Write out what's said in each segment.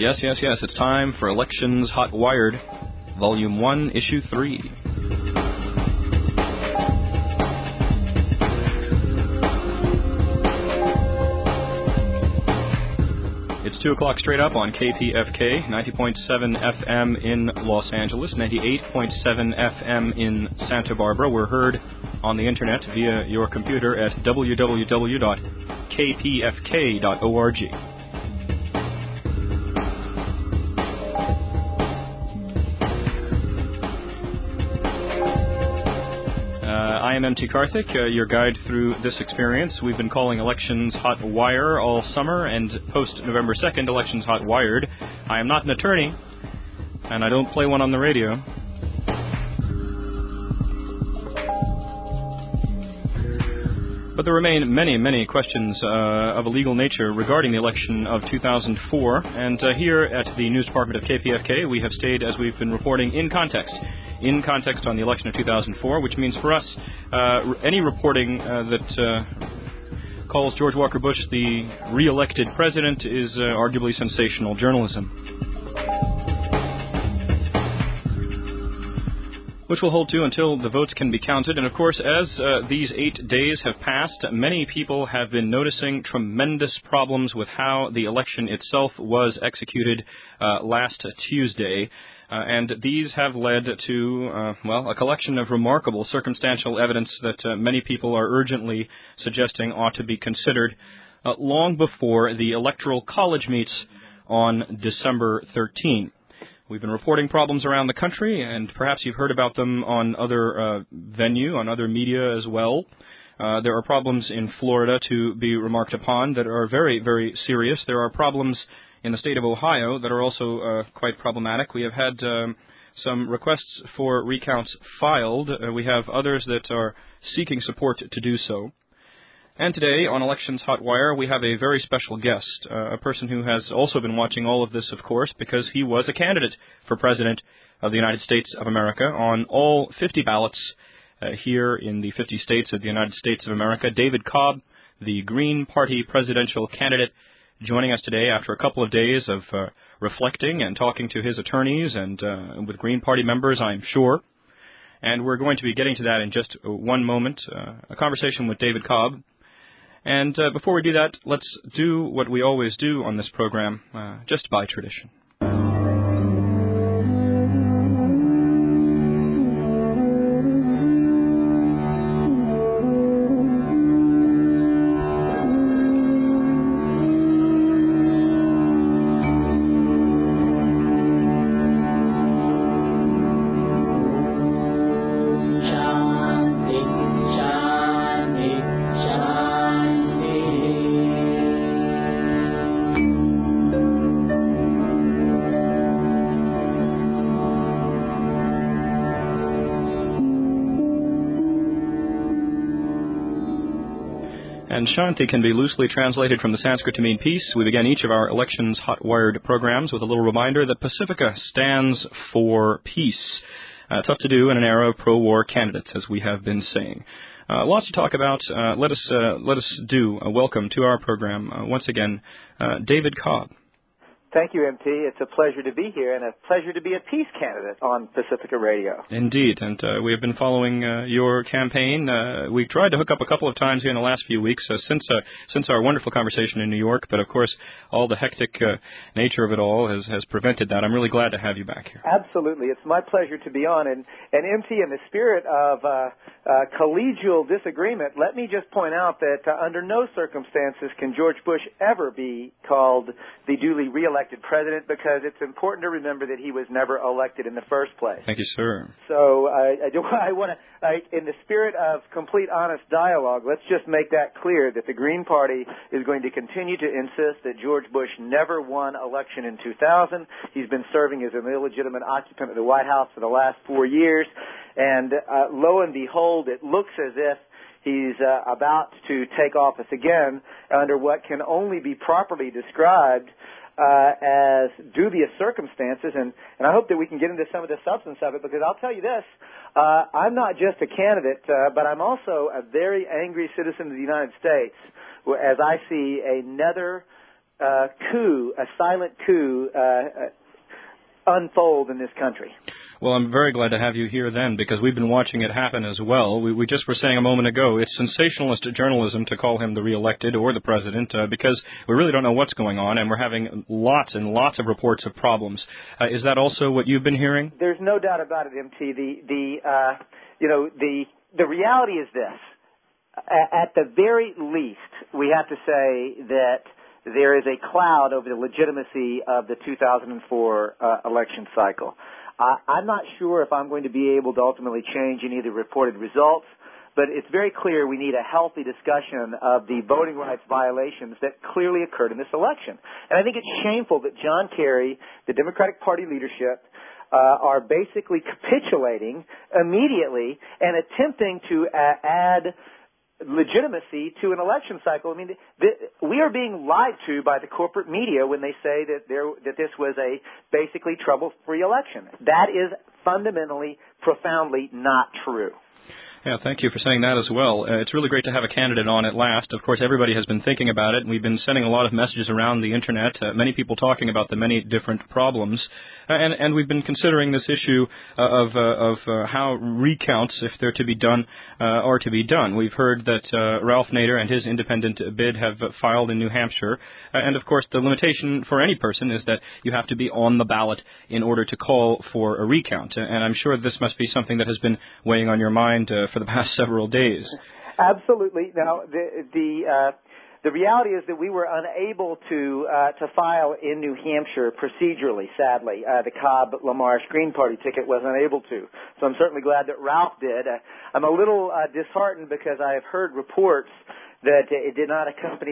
Yes. It's time for Elections Hot Wired, Volume 1, Issue 3. It's 2 o'clock straight up on KPFK, 90.7 FM in Los Angeles, 98.7 FM in Santa Barbara. We're heard on the internet via your computer at www.kpfk.org. I am M.T. Karthik, your guide through this experience. We've been calling Elections Hot Wire all summer, and post-November 2nd, Elections Hot Wired. I am not an attorney, and I don't play one on the radio. But there remain many questions of a legal nature regarding the election of 2004, and here at the News Department of KPFK, we have stayed, as we've been reporting, in context on the election of 2004, which means for us, any reporting that calls George Walker Bush the re-elected president is arguably sensational journalism, which will hold to until the votes can be counted. And of course, as these 8 days have passed, many people have been noticing tremendous problems with how the election itself was executed last Tuesday. And these have led to, a collection of remarkable circumstantial evidence that many people are urgently suggesting ought to be considered long before the Electoral College meets on December 13. We've been reporting problems around the country, and perhaps you've heard about them on other on other media as well. There are problems in Florida to be remarked upon that are very, very serious. There are problems in the state of Ohio that are also quite problematic. We have had some requests for recounts filed. We have others that are seeking support to do so. And today, on Elections Hot Wire, we have a very special guest, a person who has also been watching all of this, of course, because he was a candidate for President of the United States of America on all 50 ballots here in the 50 states of the United States of America. David Cobb, the Green Party presidential candidate, joining us today after a couple of days of reflecting and talking to his attorneys and with Green Party members, I'm sure. And we're going to be getting to that in just one moment, a conversation with David Cobb. And before we do that, let's do what we always do on this program, just by tradition. And Shanti can be loosely translated from the Sanskrit to mean peace. We begin each of our Elections Hot Wired programs with a little reminder that Pacifica stands for peace. Tough to do in an era of pro-war candidates, as we have been saying. Lots to talk about. Let us do a welcome to our program once again, David Cobb. Thank you, MT. It's a pleasure to be here and a pleasure to be a peace candidate on Pacifica Radio. Indeed, and we have been following your campaign. We've tried to hook up a couple of times here in the last few weeks since our wonderful conversation in New York, but of course, all the hectic nature of it all has prevented that. I'm really glad to have you back here. Absolutely. It's my pleasure to be on. And MT, in the spirit of collegial disagreement, let me just point out that under no circumstances can George Bush ever be called the duly reelected president, because it's important to remember that he was never elected in the first place. Thank you, sir. So I want to, in the spirit of complete honest dialogue, let's just make that clear that the Green Party is going to continue to insist that George Bush never won election in 2000. He's been serving as an illegitimate occupant of the White House for the last 4 years. And lo and behold, it looks as if he's about to take office again under what can only be properly described as dubious circumstances, and I hope that we can get into some of the substance of it, because I'll tell you this, I'm not just a candidate, but I'm also a very angry citizen of the United States, as I see another coup, a silent coup, unfold in this country. Well, I'm very glad to have you here then, because we've been watching it happen as well. We just were saying a moment ago, it's sensationalist journalism to call him the re-elected or the president, because we really don't know what's going on, and we're having lots and lots of reports of problems. Is that also what you've been hearing? There's no doubt about it, MT. The reality is this. At the very least, we have to say that there is a cloud over the legitimacy of the 2004 election cycle. I'm not sure if I'm going to be able to ultimately change any of the reported results, but it's very clear we need a healthy discussion of the voting rights violations that clearly occurred in this election. And I think it's shameful that John Kerry, the Democratic Party leadership, are basically capitulating immediately and attempting to add legitimacy to an election cycle. I mean, we are being lied to by the corporate media when they say that this was a basically trouble-free election. That is fundamentally, profoundly not true. Yeah, thank you for saying that as well. It's really great to have a candidate on at last. Of course, everybody has been thinking about it, and we've been sending a lot of messages around the Internet, many people talking about the many different problems. And we've been considering this issue of how recounts, if they're to be done, are to be done. We've heard that Ralph Nader and his independent bid have filed in New Hampshire. And, of course, the limitation for any person is that you have to be on the ballot in order to call for a recount. And I'm sure this must be something that has been weighing on your mind for the past several days. Absolutely. Now, the reality is that we were unable to file in New Hampshire procedurally, sadly. The Cobb-LaMarche Green Party ticket was unable to. So I'm certainly glad that Ralph did. I'm a little disheartened because I have heard reports that it did not accompany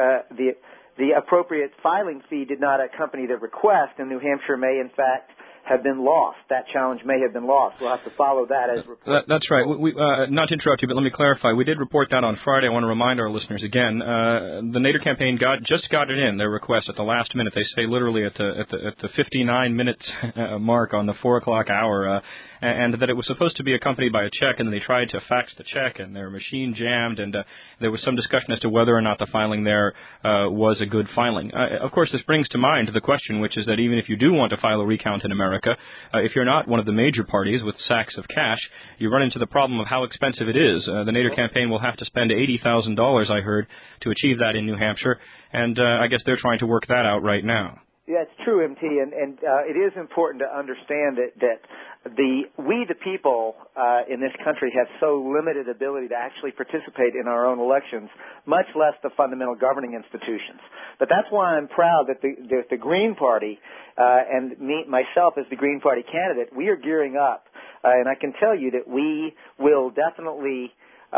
the appropriate filing fee did not accompany the request, and New Hampshire may, in fact, have been lost. That challenge may have been lost. We'll have to follow that as reported. That's right. Not to interrupt you, but let me clarify. We did report that on Friday. I want to remind our listeners again. The Nader campaign just got it in, their request, at the last minute. They say literally at the 59-minute mark on the 4 o'clock hour, and that it was supposed to be accompanied by a check, and then they tried to fax the check, and their machine jammed, and there was some discussion as to whether or not the filing there was a good filing. Of course, this brings to mind the question, which is that even if you do want to file a recount in America, if you're not one of the major parties with sacks of cash, you run into the problem of how expensive it is. The Nader campaign will have to spend $80,000, I heard, to achieve that in New Hampshire, and I guess they're trying to work that out right now. Yeah, it's true, MT, and it is important to understand that we the people in this country have so limited ability to actually participate in our own elections, much less the fundamental governing institutions. But that's why I'm proud that the Green Party and myself as the Green Party candidate, we are gearing up, and I can tell you that we will definitely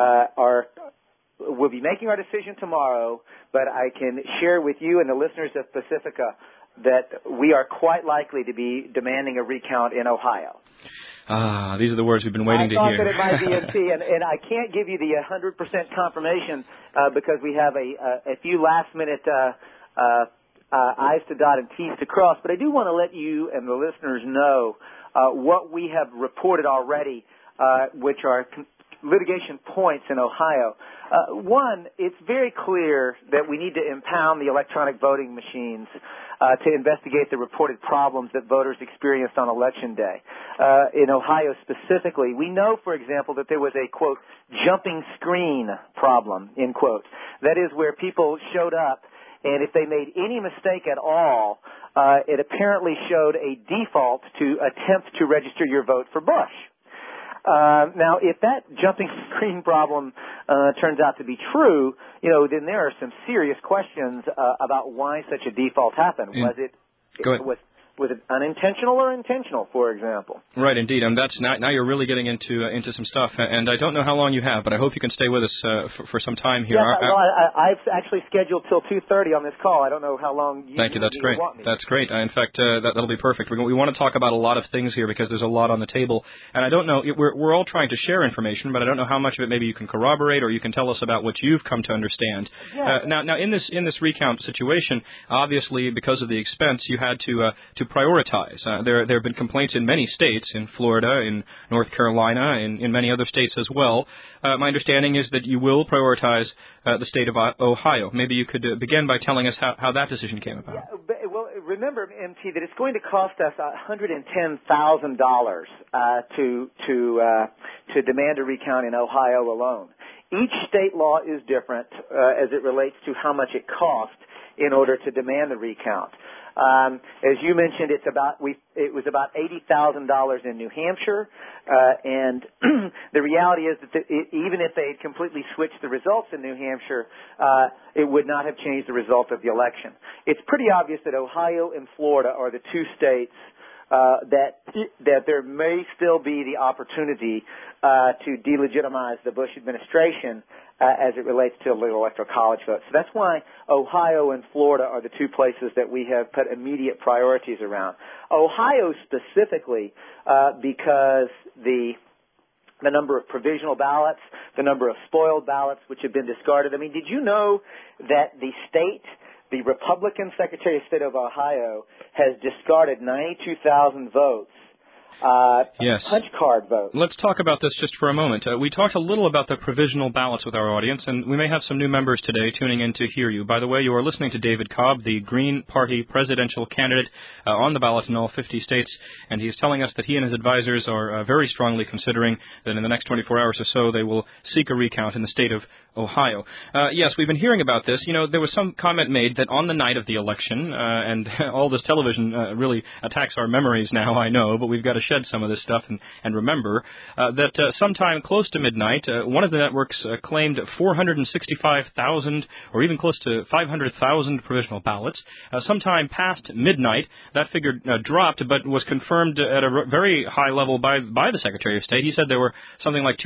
we'll be making our decision tomorrow. But I can share with you and the listeners of Pacifica that we are quite likely to be demanding a recount in Ohio. These are the words we've been waiting to hear. I thought that it might be MT, and I can't give you the 100% confirmation because we have a few last-minute I's to dot and T's to cross. But I do want to let you and the listeners know what we have reported already, which are litigation points in Ohio. One, it's very clear that we need to impound the electronic voting machines to investigate the reported problems that voters experienced on Election Day. In Ohio specifically, we know, for example, that there was a, quote, jumping screen problem, end quote. That is where people showed up, and if they made any mistake at all, it apparently showed a default to attempt to register your vote for Bush. Now, if that jumping screen problem turns out to be true, then there are some serious questions about why such a default happened. Was it unintentional or intentional, for example? Right, indeed. And that's now you're really getting into some stuff. And I don't know how long you have, but I hope you can stay with us for some time here. Yes, I've actually scheduled till 2:30 on this call. I don't know how long you Thank you. That's great. Want me. That's great. In fact, that'll be perfect. We want to talk about a lot of things here because there's a lot on the table. And I don't know, we're all trying to share information, but I don't know how much of it maybe you can corroborate or you can tell us about what you've come to understand. Yeah. Now in this recount situation, obviously because of the expense, you had to prioritize. There have been complaints in many states, in Florida, in North Carolina, in many other states as well. My understanding is that you will prioritize the state of Ohio. Maybe you could begin by telling us how that decision came about. Yeah, well, remember, MT, that it's going to cost us $110,000 to demand a recount in Ohio alone. Each state law is different as it relates to how much it costs in order to demand the recount. As you mentioned, it was about $80,000 in New Hampshire, and the reality is that even if they had completely switched the results in New Hampshire, it would not have changed the result of the election. It's pretty obvious that Ohio and Florida are the two states that there may still be the opportunity to delegitimize the Bush administration as it relates to illegal electoral college votes. So that's why Ohio and Florida are the two places that we have put immediate priorities around. Ohio specifically because the number of provisional ballots, the number of spoiled ballots which have been discarded. I mean, did you know that the Republican Secretary of State of Ohio has discarded 92,000 votes, yes. punch card votes? Let's talk about this just for a moment. We talked a little about the provisional ballots with our audience, and we may have some new members today tuning in to hear you. By the way, you are listening to David Cobb, the Green Party presidential candidate on the ballot in all 50 states, and he's telling us that he and his advisors are very strongly considering that in the next 24 hours or so they will seek a recount in the state of Ohio. Yes, we've been hearing about this. You know, there was some comment made that on the night of the election, and all this television really attacks our memories now, I know, but we've got to shed some of this stuff and remember that sometime close to midnight, one of the networks claimed 465,000 or even close to 500,000 provisional ballots. Sometime past midnight, that figure dropped, but was confirmed at a very high level by the Secretary of State. He said there were something like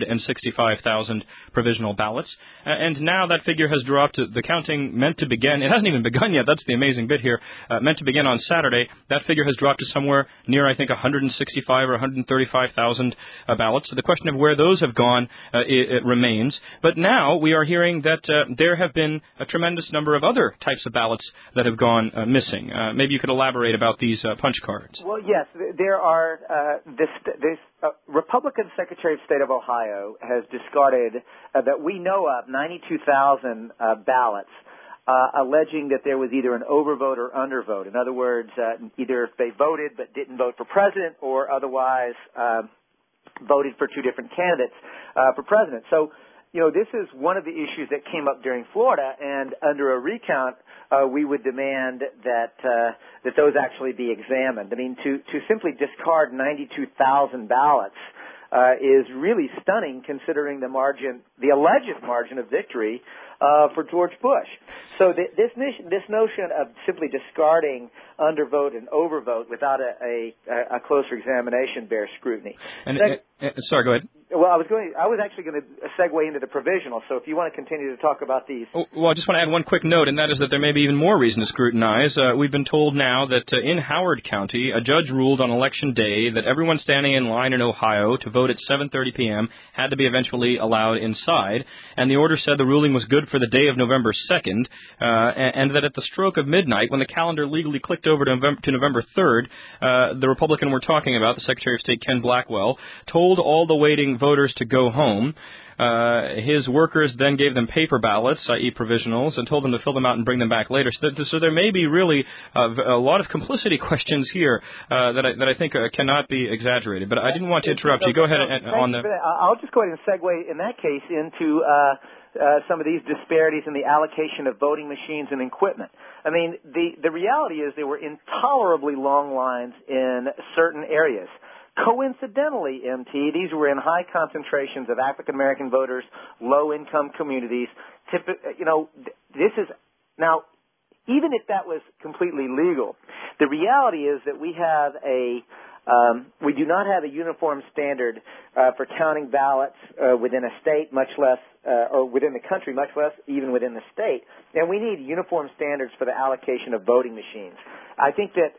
265,000 provisional ballots. And now that figure has dropped. The counting meant to begin. It hasn't even begun yet. That's the amazing bit here. Meant to begin on Saturday. That figure has dropped to somewhere near, I think, 165 or 135,000 ballots. So the question of where those have gone, it remains. But now we are hearing that there have been a tremendous number of other types of ballots that have gone missing. Maybe you could elaborate about these punch cards. Well, yes, there are. This Republican Secretary of State of Ohio has discarded that we know of 92,000 ballots, alleging that there was either an overvote or undervote. In other words, either they voted but didn't vote for president, or otherwise voted for two different candidates for president. So, you know, this is one of the issues that came up during Florida, and under a recount, we would demand that those actually be examined. I mean, to simply discard 92,000 ballots is really stunning, considering the alleged margin of victory for George Bush. So this notion of simply discarding undervote and overvote without a closer examination bears scrutiny. Sorry, go ahead. Well, I was actually going to segue into the provisional, so if you want to continue to talk about these. Well, I just want to add one quick note, and that is that there may be even more reason to scrutinize. We've been told now that in Howard County, a judge ruled on Election Day that everyone standing in line in Ohio to vote at 7:30 p.m. had to be eventually allowed inside, and the order said the ruling was good for the day of November 2nd, and that at the stroke of midnight, when the calendar legally clicked over to November 3rd, the Republican we're talking about, the Secretary of State Ken Blackwell, told all the waiting voters to go home. His workers then gave them paper ballots, i.e. provisionals, and told them to fill them out and bring them back later. So there may be really a lot of complicity questions here that I think cannot be exaggerated. But I didn't want to interrupt you. Go ahead on the... I'll just go ahead and segue in that case into some of these disparities in the allocation of voting machines and equipment. I mean, the reality is there were intolerably long lines in certain areas. Coincidentally, MT, these were in high concentrations of African-American voters, low-income communities. This is now, even if that was completely legal, the reality is that we do not have a uniform standard for counting ballots within a state, much less, or within the country, much less even within the state. And we need uniform standards for the allocation of voting machines. I think that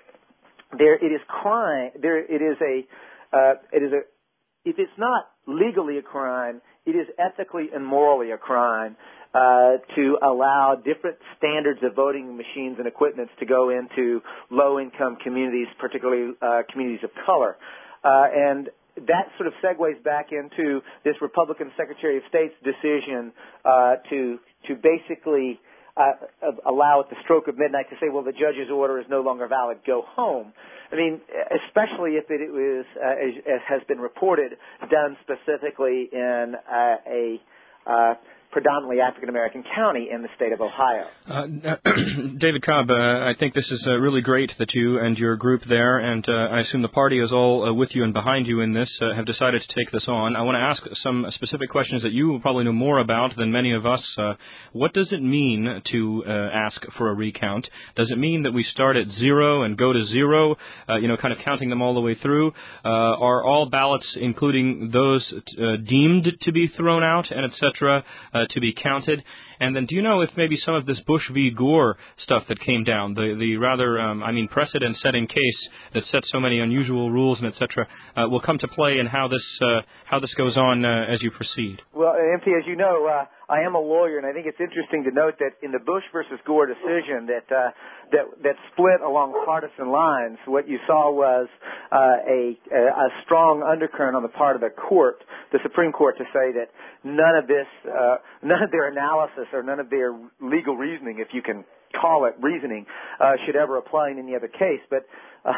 if it's not legally a crime, it is ethically and morally a crime to allow different standards of voting machines and equipments to go into low-income communities, particularly communities of color. And that sort of segues back into this Republican Secretary of State's decision to basically allow at the stroke of midnight to say, well, the judge's order is no longer valid, go home. I mean, especially if it was, as has been reported, done specifically in a predominantly African-American county in the state of Ohio. David Cobb, I think this is really great that you and your group there, and I assume the party is all with you and behind you in this, have decided to take this on. I want to ask some specific questions that you will probably know more about than many of us. What does it mean to ask for a recount? Does it mean that we start at zero and go to zero, kind of counting them all the way through? Are all ballots, including those deemed to be thrown out and et cetera, to be counted? And then do you know if maybe some of this Bush v. Gore stuff that came down, the rather, precedent-setting case that sets so many unusual rules and et cetera, will come to play and how this goes on as you proceed? Well, MP, as you know, I am a lawyer, and I think it's interesting to note that in the Bush versus Gore decision that split along partisan lines, what you saw was a strong undercurrent on the part of the court, the Supreme Court, to say that none of their analysis or none of their legal reasoning, if you can call it reasoning, should ever apply in any other case. But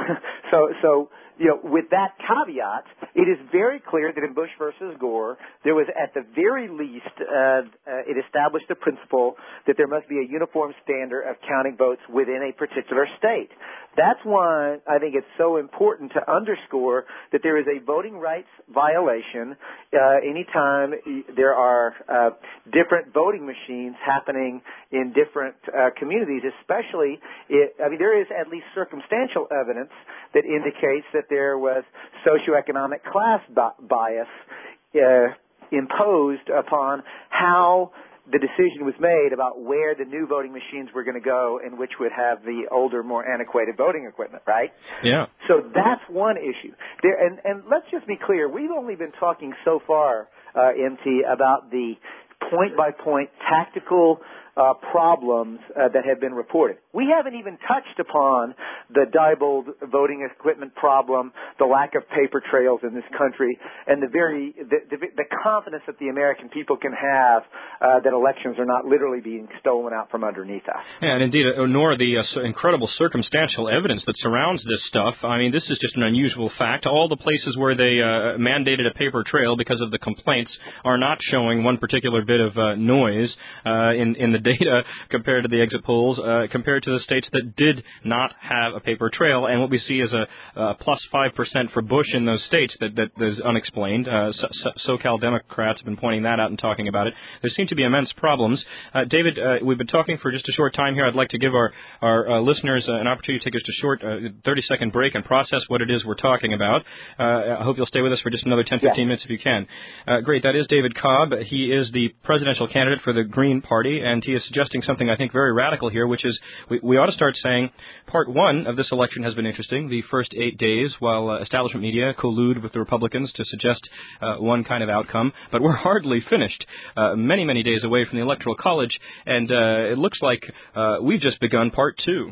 with that caveat, it is very clear that in Bush versus Gore, there was at the very least, it established the principle that there must be a uniform standard of counting votes within a particular state. That's why I think it's so important to underscore that there is a voting rights violation anytime there are different voting machines happening in different communities, especially, there is at least circumstantial evidence that indicates that there was socioeconomic class bias imposed upon how the decision was made about where the new voting machines were going to go and which would have the older, more antiquated voting equipment, right? Yeah. So that's one issue. And let's just be clear, we've only been talking so far, MT, about the point-by-point tactical problems that have been reported. We haven't even touched upon the Diebold voting equipment problem, the lack of paper trails in this country, and the confidence that the American people can have that elections are not literally being stolen out from underneath us. Yeah, and indeed, nor the incredible circumstantial evidence that surrounds this stuff. I mean, this is just an unusual fact. All the places where they mandated a paper trail because of the complaints are not showing one particular bit of noise in the data compared to the exit polls, compared to the states that did not have a paper trail. And what we see is a plus 5% for Bush in those states that is unexplained. SoCal Democrats have been pointing that out and talking about it. There seem to be immense problems. David, we've been talking for just a short time here. I'd like to give our listeners an opportunity to take just a short 30-second break and process what it is we're talking about. I hope you'll stay with us for just another 10, 15 minutes if you can. Great. That is David Cobb. He is the presidential candidate for the Green Party, and he is suggesting something I think very radical here, which is we ought to start saying part one of this election has been interesting, the first 8 days, while establishment media collude with the Republicans to suggest one kind of outcome. But we're hardly finished, many, many days away from the Electoral College, and it looks like we've just begun part two.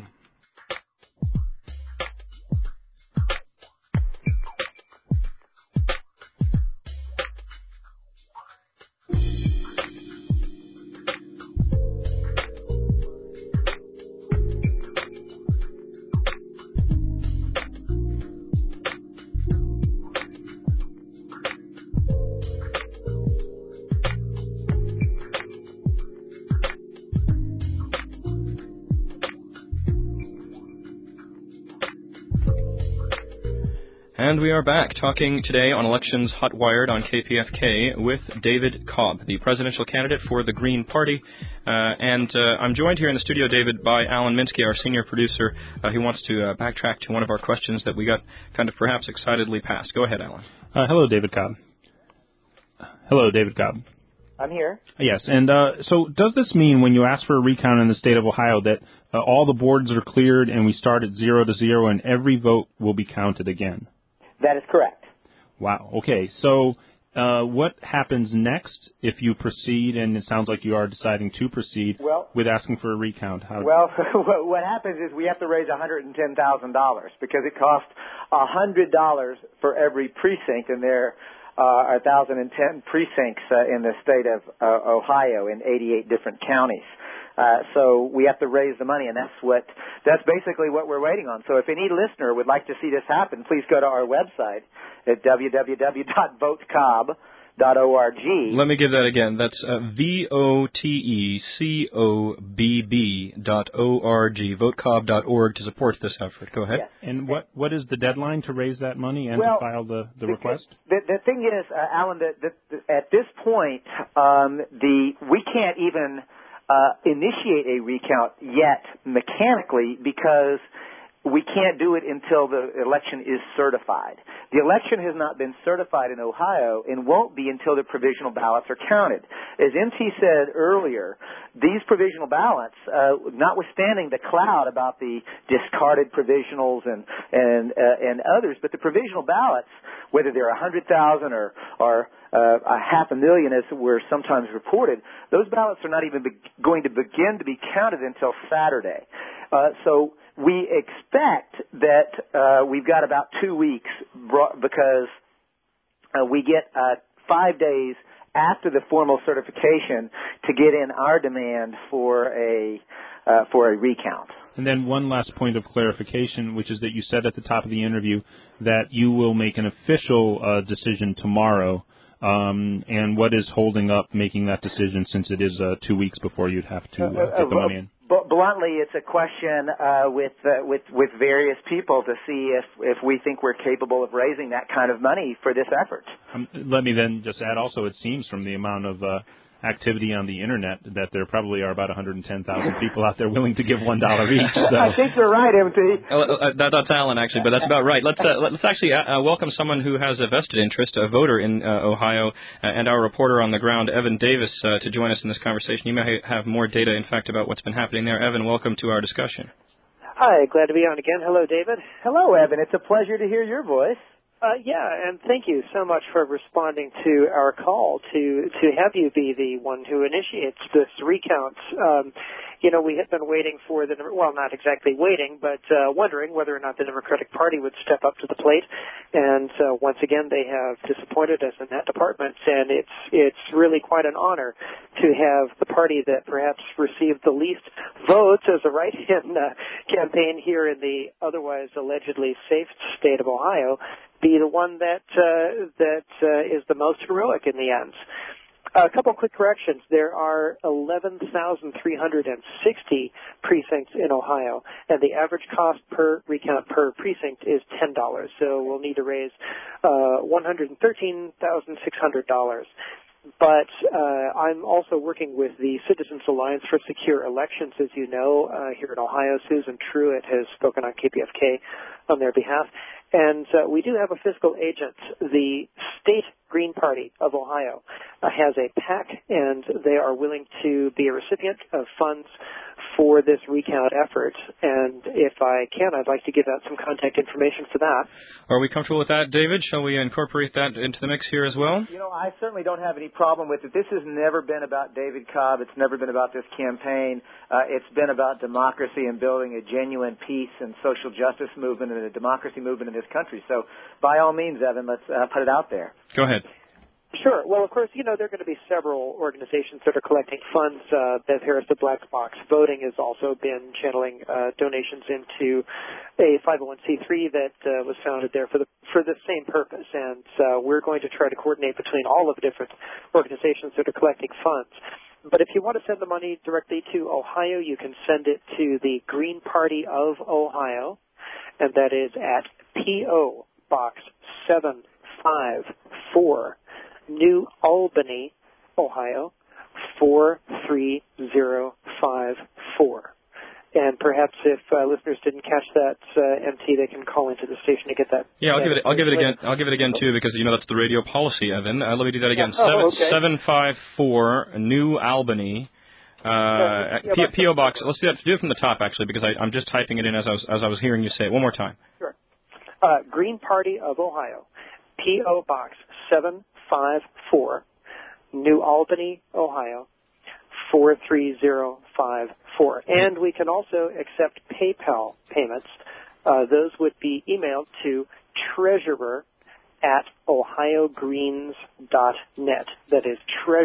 And we are back talking today on Elections Hot Wired on KPFK with David Cobb, the presidential candidate for the Green Party. And I'm joined here in the studio, David, by Alan Minsky, our senior producer, who wants to backtrack to one of our questions that we got kind of perhaps excitedly past. Go ahead, Alan. Hello, David Cobb. Hello, David Cobb. I'm here. Yes, and so does this mean when you ask for a recount in the state of Ohio that all the boards are cleared and we start at 0-0 and every vote will be counted again? That is correct. Wow. Okay. So what happens next if you proceed, and it sounds like you are deciding to proceed with asking for a recount? Well, what happens is we have to raise $110,000 because it costs $100 for every precinct, and there are 1,010 precincts in the state of Ohio in 88 different counties. So we have to raise the money, and that's basically what we're waiting on. So if any listener would like to see this happen, please go to our website at www.votecobb.org. Let me give that again. That's VOTECOBB.org, votecobb.org to support this effort. Go ahead. Yes. And what is the deadline to raise that money and to file the request? The thing is, Alan, that at this point, we can't even initiate a recount yet mechanically because we can't do it until the election is certified. The election has not been certified in Ohio and won't be until the provisional ballots are counted. As MT said earlier, these provisional ballots, notwithstanding the cloud about the discarded provisionals and others, but the provisional ballots, whether they're 100,000 or 500,000 as were sometimes reported, those ballots are not even going to begin to be counted until Saturday. So we expect that we've got about 2 weeks because we get 5 days after the formal certification to get in our demand for a recount. And then one last point of clarification, which is that you said at the top of the interview that you will make an official decision tomorrow. And what is holding up making that decision since it is 2 weeks before you'd have to get the money in? Bluntly, it's a question with various people to see if we think we're capable of raising that kind of money for this effort. Let me then just add also, it seems from the amount of activity on the internet that there probably are about 110,000 people out there willing to give $1 each. So. I think you're right, MT. That's Alan, actually, but that's about right. Let's actually welcome someone who has a vested interest, a voter in Ohio, and our reporter on the ground, Evan Davis, to join us in this conversation. You may have more data, in fact, about what's been happening there. Evan, welcome to our discussion. Hi, glad to be on again. Hello, David. Hello, Evan. It's a pleasure to hear your voice. And thank you so much for responding to our call to have you be the one who initiates this recount. We had been waiting for not exactly waiting, but wondering whether or not the Democratic Party would step up to the plate. And once again, they have disappointed us in that department, and it's really quite an honor to have the party that perhaps received the least votes as a write-in campaign here in the otherwise allegedly safe state of Ohio be the one that is the most heroic in the end. A couple quick corrections. There are 11,360 precincts in Ohio, and the average cost per recount per precinct is $10. So we'll need to raise $113,600. But I'm also working with the Citizens Alliance for Secure Elections, as you know, here in Ohio. Susan Truitt has spoken on KPFK on their behalf. And we do have a fiscal agent. The State Green Party of Ohio has a PAC, and they are willing to be a recipient of funds for this recount effort. And if I can, I'd like to give out some contact information for that. Are we comfortable with that, David? Shall we incorporate that into the mix here as well? I certainly don't have any problem with it. This has never been about David Cobb. It's never been about this campaign. It's been about democracy and building a genuine peace and social justice movement and a democracy movement in this country. So by all means, Evan, let's put it out there. Go ahead. Sure. Well, of course, there are going to be several organizations that are collecting funds. Bev Harris, the Black Box Voting, has also been channeling donations into a 501c3 that was founded there for the same purpose. And we're going to try to coordinate between all of the different organizations that are collecting funds. But if you want to send the money directly to Ohio, you can send it to the Green Party of Ohio, and that is at P.O. Box 754. New Albany, Ohio, 43054. And perhaps if listeners didn't catch that, MT, they can call into the station to get that. Yeah, I'll give it again too, because that's the radio policy, Evan. Let me do that again. 754 New Albany. P.O. Box. Let's do it from the top, actually, because I'm just typing it in as I was hearing you say it. One more time. Sure. Green Party of Ohio, P.O. Box 754. 43054, New Albany, Ohio, 43054. And we can also accept PayPal payments. Those would be emailed to treasurer@ohiogreens.net. That is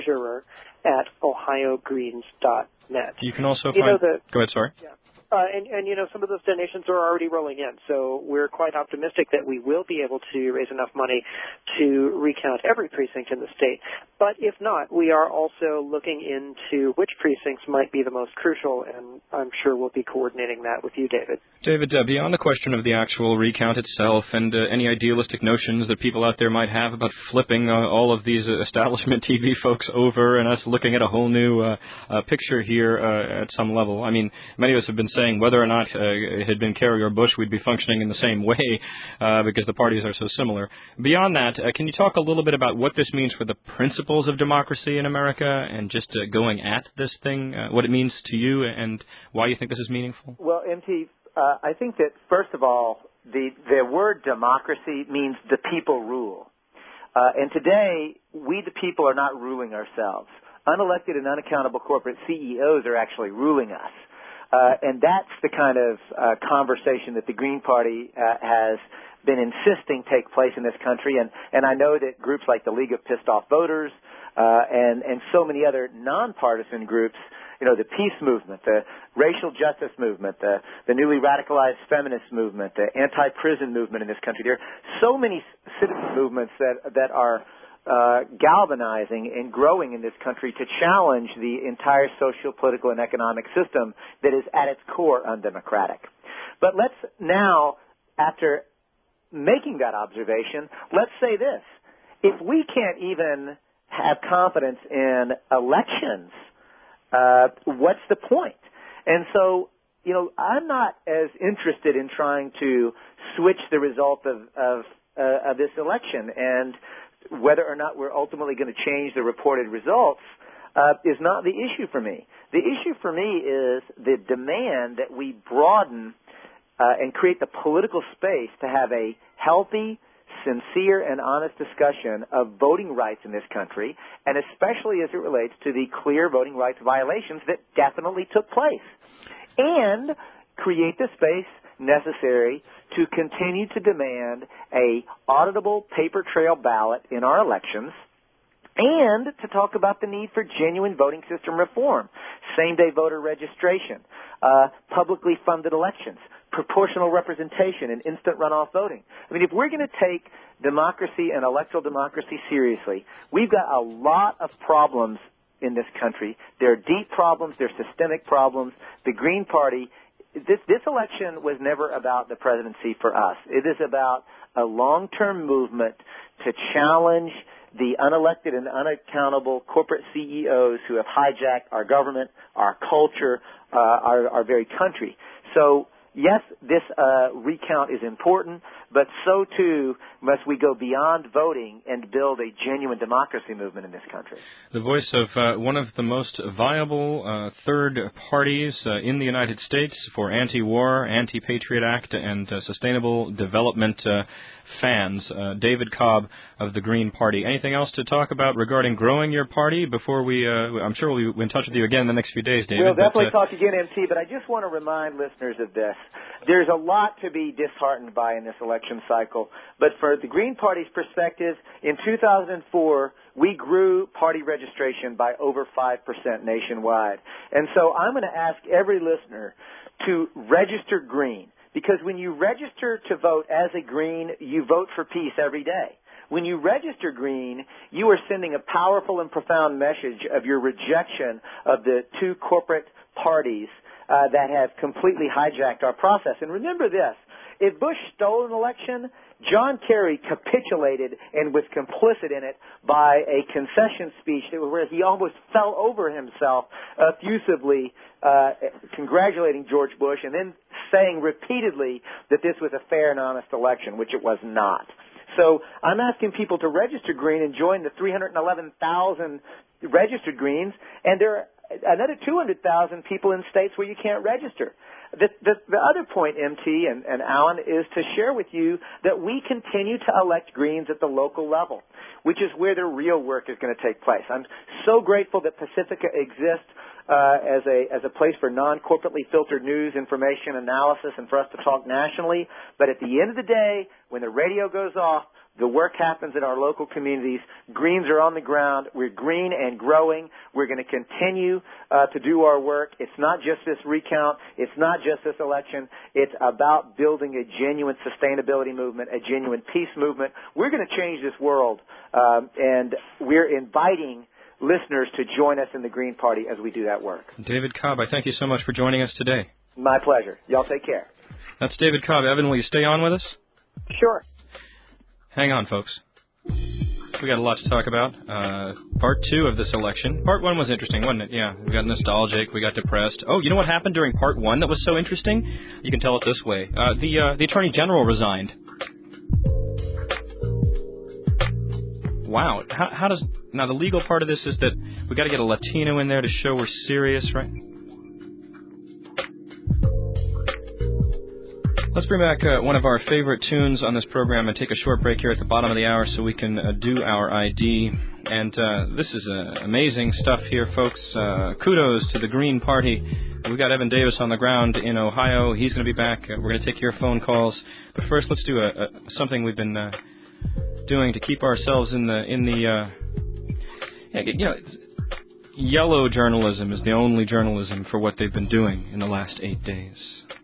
treasurer@ohiogreens.net. You can also find... Go ahead, sorry. Yeah. And some of those donations are already rolling in, so we're quite optimistic that we will be able to raise enough money to recount every precinct in the state. But if not, we are also looking into which precincts might be the most crucial, and I'm sure we'll be coordinating that with you, David. David, beyond the question of the actual recount itself and any idealistic notions that people out there might have about flipping all of these establishment TV folks over and us looking at a whole new picture here at some level, I mean, many of us have been saying whether or not it had been Kerry or Bush, we'd be functioning in the same way because the parties are so similar. Beyond that, can you talk a little bit about what this means for the principles of democracy in America and just going at this thing, what it means to you and why you think this is meaningful? Well, MT, I think that, first of all, the word democracy means the people rule. And today, we the people are not ruling ourselves. Unelected and unaccountable corporate CEOs are actually ruling us. And that's the kind of conversation that the Green Party has been insisting take place in this country. And I know that groups like the League of Pissed Off Voters and so many other nonpartisan groups, the peace movement, the racial justice movement, the newly radicalized feminist movement, the anti-prison movement in this country. There are so many citizen movements that are galvanizing and growing in this country to challenge the entire social, political, and economic system that is at its core undemocratic. But let's now, after making that observation, let's say this. If we can't even have confidence in elections, what's the point? And so, I'm not as interested in trying to switch the result of this election, and whether or not we're ultimately going to change the reported results is not the issue for me. The issue for me is the demand that we broaden and create the political space to have a healthy, sincere, and honest discussion of voting rights in this country, and especially as it relates to the clear voting rights violations that definitely took place, and create the space necessary to continue to demand a auditable paper trail ballot in our elections, and to talk about the need for genuine voting system reform, same-day voter registration, publicly funded elections, proportional representation, and instant runoff voting. I mean, if we're going to take democracy and electoral democracy seriously, we've got a lot of problems in this country. There are deep problems. There are systemic problems. The Green Party, this election was never about the presidency for us. It is about a long-term movement to challenge the unelected and unaccountable corporate CEOs who have hijacked our government, our culture, our very country. So, yes, this recount is important, but so too must we go beyond voting and build a genuine democracy movement in this country. The voice of one of the most viable third parties in the United States for anti-war, anti-Patriot Act, and sustainable development fans, David Cobb of the Green Party. Anything else to talk about regarding growing your party before we, I'm sure we'll be in touch with you again in the next few days, David. We'll definitely talk again, MT, but I just want to remind listeners of this. There's a lot to be disheartened by in this election cycle, but for the Green Party's perspective, in 2004, we grew party registration by over 5% nationwide. And so I'm going to ask every listener to register Green, because when you register to vote as a Green, you vote for peace every day. When you register Green, you are sending a powerful and profound message of your rejection of the two corporate parties that have completely hijacked our process. And remember this, if Bush stole an election, John Kerry capitulated and was complicit in it by a concession speech where he almost fell over himself effusively congratulating George Bush and then saying repeatedly that this was a fair and honest election, which it was not. So I'm asking people to register Green and join the 311,000 registered Greens, and there are another 200,000 people in states where you can't register. The other point, MT and Alan, is to share with you that we continue to elect Greens at the local level. which is where the real work is going to take place. I'm so grateful that Pacifica exists as a place for non-corporately filtered news, information, analysis, and for us to talk nationally. But at the end of the day, when the radio goes off, the work happens in our local communities. Greens are on the ground. We're green and growing. We're going to continue to do our work. It's not just this recount. It's not just this election. It's about building a genuine sustainability movement, a genuine peace movement. We're going to change this world, and we're inviting listeners to join us in the Green Party as we do that work. David Cobb, I thank you so much for joining us today. My pleasure. Y'all take care. That's David Cobb. Evan, will you stay on with us? Sure. Hang on, folks. We got a lot to talk about. Part 2 of this election. Part 1 was interesting, wasn't it? Yeah, we got nostalgic, we got depressed. Oh, you know what happened during Part 1 that was so interesting? You can tell it this way. The Attorney General resigned. Wow. How does... Now, the legal part of this is that we got to get a Latino in there to show we're serious, right? Let's bring back one of our favorite tunes on this program and take a short break here at the bottom of the hour so we can do our ID. And this is amazing stuff here, folks. Kudos to the Green Party. We've got Evan Davis on the ground in Ohio. He's going to be back. We're going to take your phone calls. But first, let's do something we've been doing to keep ourselves in the yellow journalism is the only journalism for what they've been doing in the last 8 days.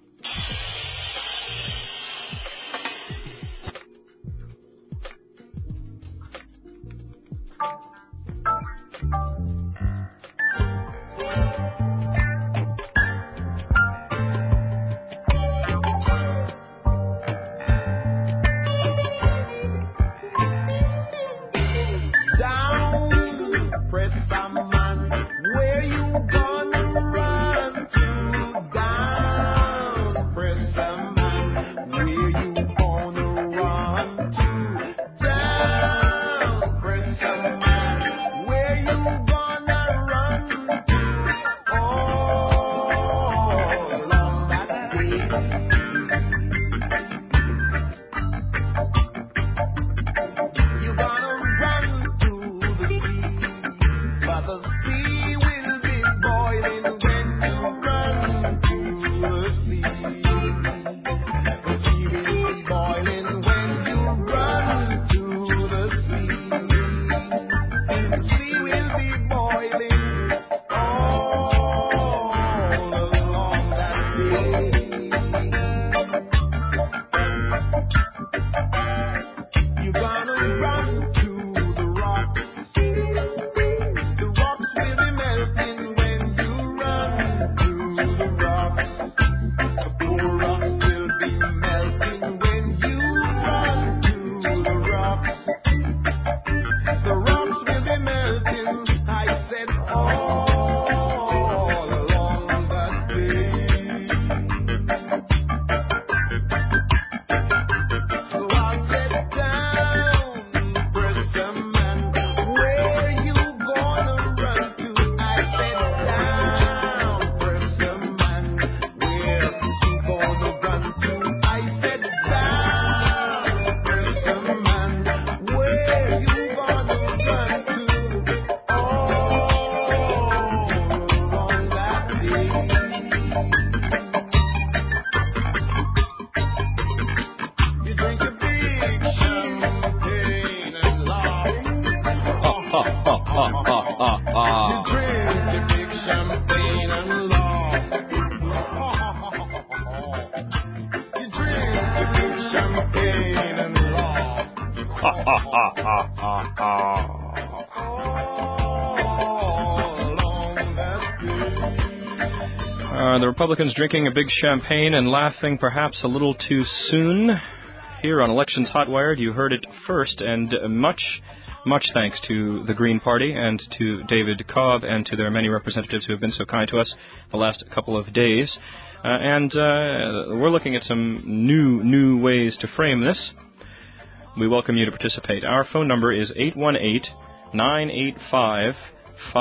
The Republicans drinking a big champagne and laughing perhaps a little too soon. Here on Elections Hotwired, you heard it first, and much thanks to the Green Party and to David Cobb and to their many representatives who have been so kind to us the last couple of days. And we're looking at some new ways to frame this. We welcome you to participate. Our phone number is 818-985-5735,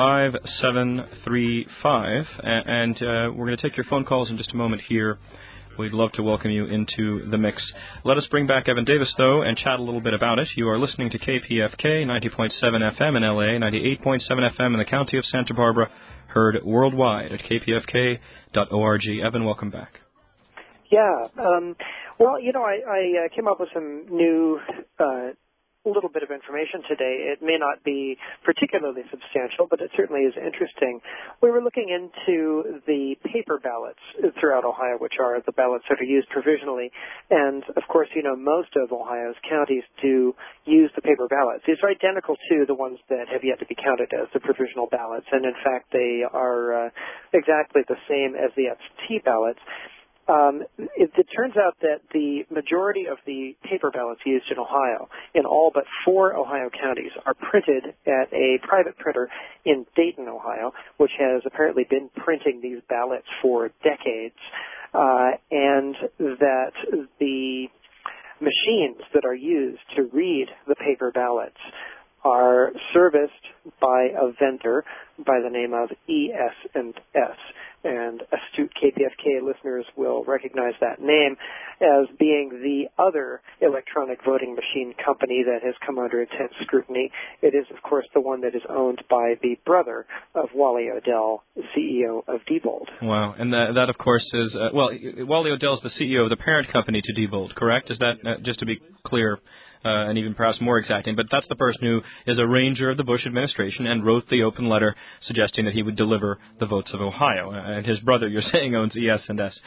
and we're going to take your phone calls in just a moment here We'd love to welcome you into the mix. Let us bring back Evan Davis, though, and chat a little bit about it. You are listening to KPFK, 90.7 FM in L.A., 98.7 FM in the county of Santa Barbara, heard worldwide at kpfk.org. Evan, welcome back. Yeah. Well, you know, I came up with some new little bit of information today. It may not be particularly substantial, but it certainly is interesting. We were looking into the paper ballots throughout Ohio, which are the ballots that are used provisionally. And, of course, you know, most of Ohio's counties do use the paper ballots. These are identical to the ones that have yet to be counted as the provisional ballots. And, in fact, they are exactly the same as the absentee ballots. It turns out that the majority of the paper ballots used in Ohio, in all but 4 Ohio counties, are printed at a private printer in Dayton, Ohio, which has apparently been printing these ballots for decades, and that the machines that are used to read the paper ballots are serviced by a vendor by the name of ES&S. And astute KPFK listeners will recognize that name as being the other electronic voting machine company that has come under intense scrutiny. It is, of course, the one that is owned by the brother of Wally Odell, CEO of Diebold. Wow. And that of course, is, Wally Odell is the CEO of the parent company to Diebold, correct? Is that, just to be clear, and even perhaps more exacting, but that's the person who is a ranger of the Bush administration and wrote the open letter suggesting that he would deliver the votes of Ohio. And his brother, you're saying, owns ES&S.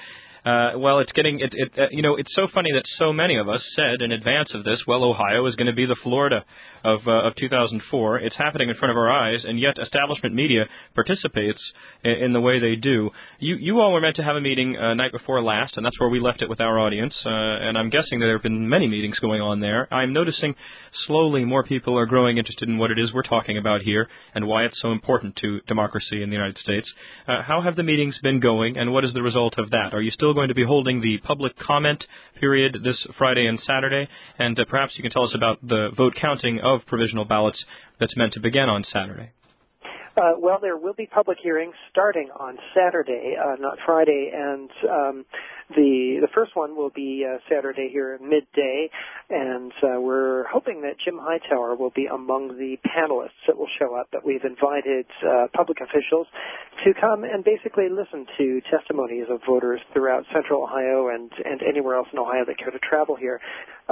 It's so funny that so many of us said in advance of this, well, Ohio is going to be the Florida of 2004. It's happening in front of our eyes, and yet establishment media participates in the way they do. You all were meant to have a meeting night before last, and that's where we left it with our audience, and I'm guessing that there have been many meetings going on there. I'm noticing slowly more people are growing interested in what it is we're talking about here and why it's so important to democracy in the United States. How have the meetings been going, and what is the result of that? Are you still going to be holding the public comment period this Friday and Saturday? And perhaps you can tell us about the vote counting of provisional ballots that's meant to begin on Saturday. Well, there will be public hearings starting on Saturday, not Friday, and the first one will be Saturday here at midday, and we're hoping that Jim Hightower will be among the panelists that will show up, that we've invited public officials to come and basically listen to testimonies of voters throughout central Ohio and anywhere else in Ohio that care to travel here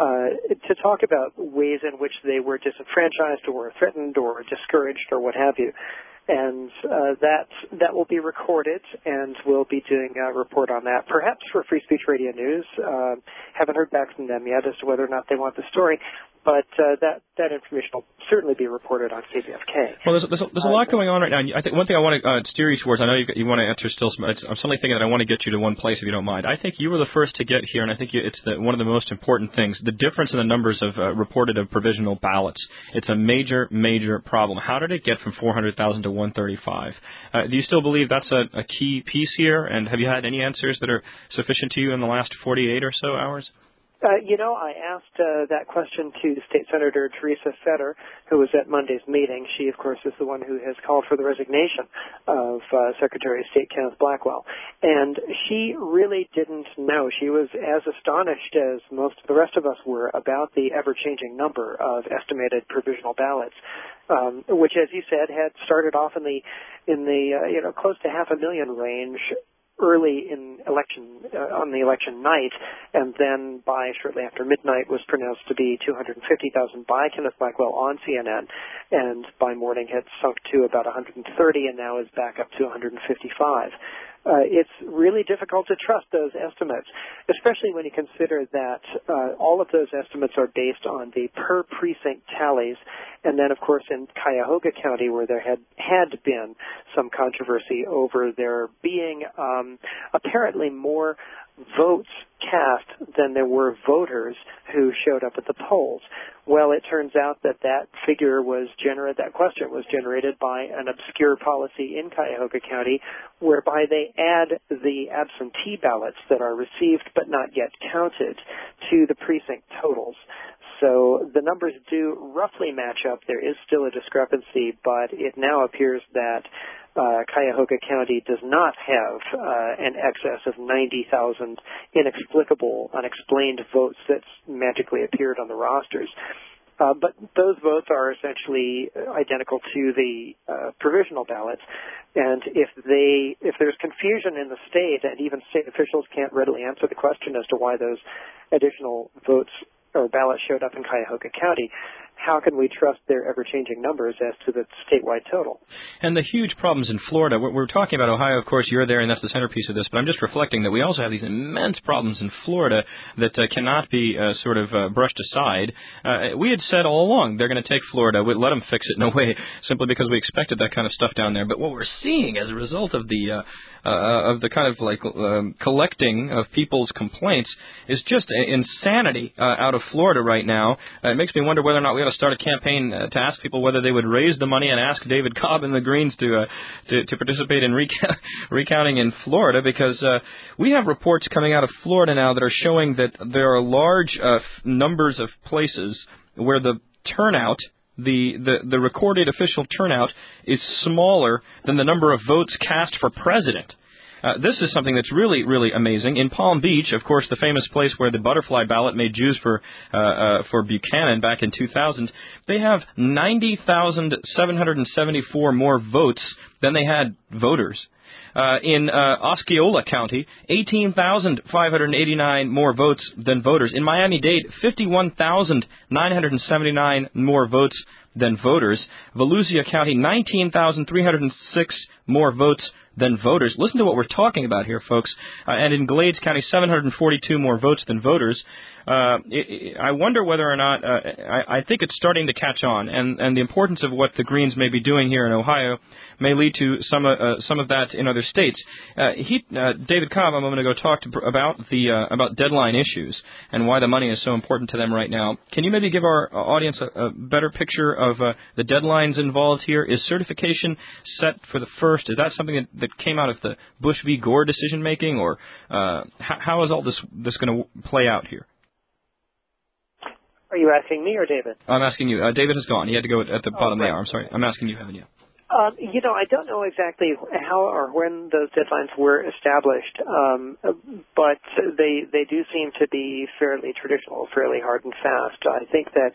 to talk about ways in which they were disenfranchised or threatened or discouraged or what have you. And that will be recorded, and we'll be doing a report on that, perhaps for Free Speech Radio News. Haven't heard back from them yet as to whether or not they want the story, but that information will certainly be reported on KPFK. Well, there's a lot going on right now. I think one thing I want to steer you towards, I know you want to answer still some, I'm suddenly thinking that I want to get you to one place if you don't mind. I think you were the first to get here, and I think it's one of the most important things, the difference in the numbers of reported of provisional ballots. It's a major, major problem. How did it get from 400,000 to 135? Do you still believe that's a key piece here, and have you had any answers that are sufficient to you in the last 48 or so hours? I asked that question to State Senator Teresa Fetter, who was at Monday's meeting. She, of course, is the one who has called for the resignation of Secretary of State Kenneth Blackwell. And she really didn't know. She was as astonished as most of the rest of us were about the ever-changing number of estimated provisional ballots, which, as you said, had started off in the close to 500,000 range early in on the election night, and then by shortly after midnight was pronounced to be 250,000 by Kenneth Blackwell on CNN, and by morning had sunk to about 130 and now is back up to 155. It's really difficult to trust those estimates, especially when you consider that all of those estimates are based on the per-precinct tallies. And then, of course, in Cuyahoga County, where there had been some controversy over there being apparently more votes cast than there were voters who showed up at the polls. Well, it turns out that figure that question was generated by an obscure policy in Cuyahoga County, whereby they add the absentee ballots that are received but not yet counted to the precinct totals. So the numbers do roughly match up. There is still a discrepancy, but it now appears that Cuyahoga County does not have an excess of 90,000 inexplicable, unexplained votes that magically appeared on the rosters. But those votes are essentially identical to the provisional ballots, and if there's confusion in the state, and even state officials can't readily answer the question as to why those additional votes or ballots showed up in Cuyahoga County, how can we trust their ever-changing numbers as to the statewide total? And the huge problems in Florida, we're talking about Ohio, of course, you're there, and that's the centerpiece of this, but I'm just reflecting that we also have these immense problems in Florida that cannot be brushed aside. We had said all along they're going to take Florida, we'd let them fix it in a way, simply because we expected that kind of stuff down there. But what we're seeing as a result of the collecting of people's complaints is just insanity out of Florida right now. It makes me wonder whether or not we ought to start a campaign to ask people whether they would raise the money and ask David Cobb and the Greens to participate in recounting in Florida, because we have reports coming out of Florida now that are showing that there are large numbers of places where the turnout, the recorded official turnout, is smaller than the number of votes cast for president. This is something that's really, really amazing. In Palm Beach, of course, the famous place where the butterfly ballot made Jews for Buchanan back in 2000, they have 90,774 more votes than they had voters. In Osceola County, 18,589 more votes than voters. In Miami-Dade, 51,979 more votes than voters. Volusia County, 19,306 more votes than voters. Listen to what we're talking about here, folks. And in Glades County, 742 more votes than voters. I wonder whether or not, I think it's starting to catch on, and the importance of what the Greens may be doing here in Ohio may lead to some of that in other states. David Cobb, I'm going to go talk about deadline issues and why the money is so important to them right now. Can you maybe give our audience a better picture of the deadlines involved here? Is certification set for the 1st? Is that something that came out of the Bush v. Gore decision making, or how is all this going to play out here? Are you asking me or David? I'm asking you. David is gone. He had to go at the bottom there. I'm sorry. I'm asking you, Evan. Yeah. I don't know exactly how or when those deadlines were established, but they do seem to be fairly traditional, fairly hard and fast. I think that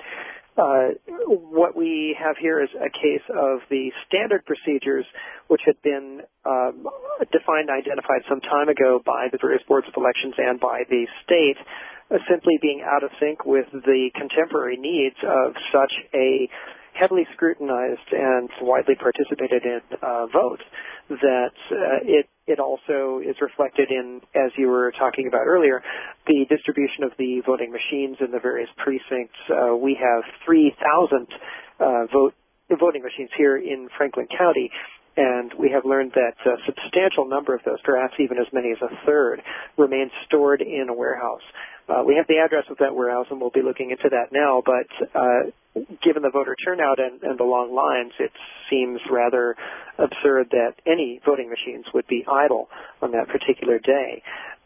what we have here is a case of the standard procedures which had been defined and identified some time ago by the various boards of elections and by the state, simply being out of sync with the contemporary needs of such a heavily scrutinized and widely participated in vote that it also is reflected in, as you were talking about earlier, the distribution of the voting machines in the various precincts. We have 3,000 voting machines here in Franklin County, and we have learned that a substantial number of those, perhaps even as many as a third, remain stored in a warehouse. We have the address of that warehouse, and we'll be looking into that now, but given the voter turnout and the long lines, it seems rather absurd that any voting machines would be idle on that particular day.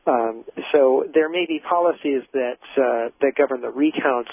So there may be policies that govern the recounts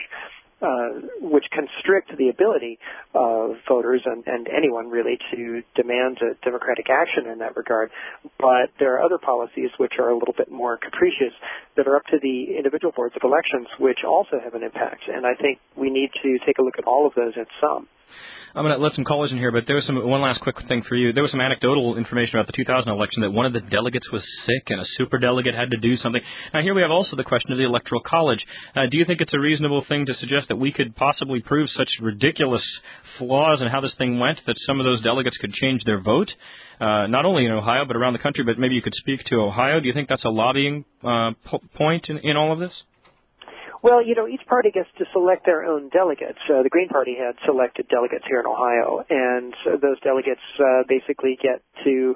which constrict the ability of voters and anyone really to demand a democratic action in that regard. But there are other policies which are a little bit more capricious that are up to the individual boards of elections, which also have an impact. And I think we need to take a look at all of those in sum. I'm going to let some callers in here, but there was one last quick thing for you. There was some anecdotal information about the 2000 election that one of the delegates was sick and a superdelegate had to do something. Now, here we have also the question of the Electoral College. Do you think it's a reasonable thing to suggest that we could possibly prove such ridiculous flaws in how this thing went that some of those delegates could change their vote? Not only in Ohio, but around the country, but maybe you could speak to Ohio. Do you think that's a lobbying point in all of this? Well, each party gets to select their own delegates. The Green Party had selected delegates here in Ohio, and those delegates basically get to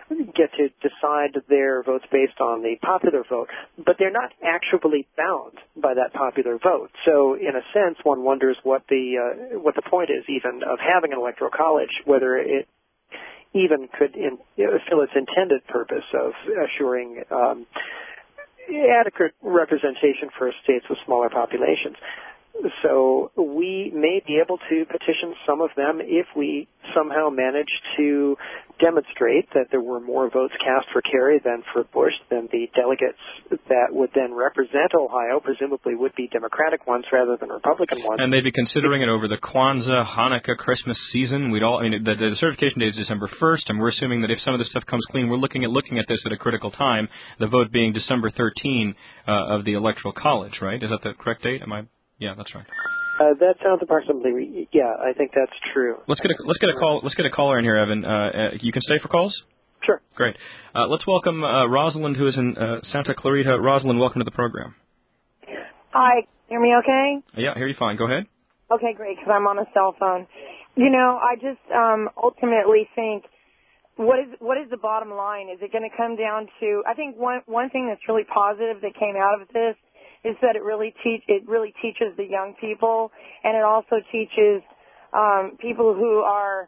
decide their votes based on the popular vote, but they're not actually bound by that popular vote. So, in a sense, one wonders what the point is even of having an electoral college, whether it even could fill its intended purpose of assuring adequate representation for states with smaller populations. So we may be able to petition some of them if we somehow manage to demonstrate that there were more votes cast for Kerry than for Bush. Then the delegates that would then represent Ohio presumably would be Democratic ones rather than Republican ones. And they'd be considering it over the Kwanzaa, Hanukkah, Christmas season. The certification date is December 1st, and we're assuming that if some of this stuff comes clean, we're looking at this at a critical time, the vote being December 13 of the Electoral College, right? Is that the correct date? Yeah, that's right. That sounds approximately. Yeah, I think that's true. Let's get a caller in here, Evan. You can stay for calls? Sure. Great. Let's welcome Rosalind, who is in Santa Clarita. Rosalind, welcome to the program. Hi. Hear me okay? Yeah, I hear you fine. Go ahead. Okay, great, because I'm on a cell phone. I just ultimately think, what is the bottom line? Is it going to come down to? I think one thing that's really positive that came out of this is that it really teaches the young people, and it also teaches people who are,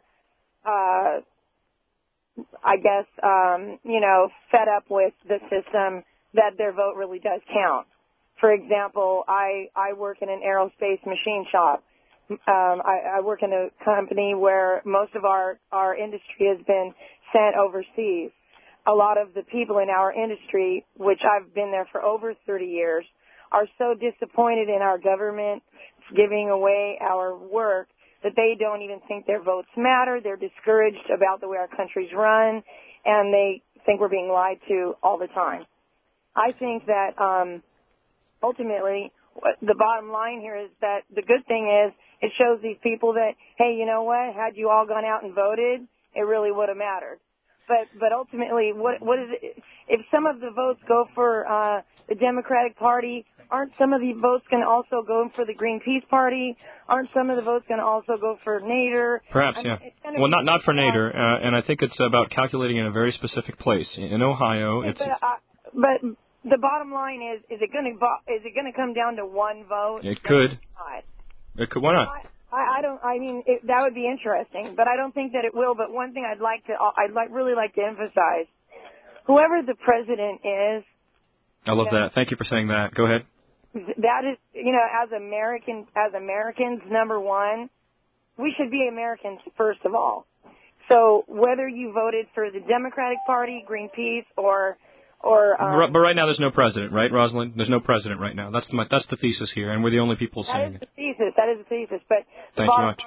fed up with the system, that their vote really does count. For example, I work in an aerospace machine shop. I work in a company where most of our industry has been sent overseas. A lot of the people in our industry, which I've been there for over 30 years, are so disappointed in our government giving away our work that they don't even think their votes matter. They're discouraged about the way our country's run, and they think we're being lied to all the time. I think that ultimately the bottom line here is that the good thing is it shows these people that, hey, you know what, had you all gone out and voted, it really would have mattered. But ultimately, what is it? If some of the votes go for the Democratic Party, aren't some of the votes going to also go for the Greenpeace Party? Aren't some of the votes going to also go for Nader? Perhaps, yeah. Well, not for Nader, and I think it's about calculating in a very specific place in Ohio. But the bottom line is it going to come down to one vote? It could. Why not? That would be interesting, but I don't think that it will. But one thing I'd really like to emphasize, whoever the president is. I love that. Thank you for saying that. Go ahead. That is, as Americans, number one, we should be Americans first of all. So whether you voted for the Democratic Party, Greenpeace, or but right now there's no president, right, Rosalind? There's no president right now. That's the thesis here, and we're the only people saying it. That is the thesis. But the Thanks so much.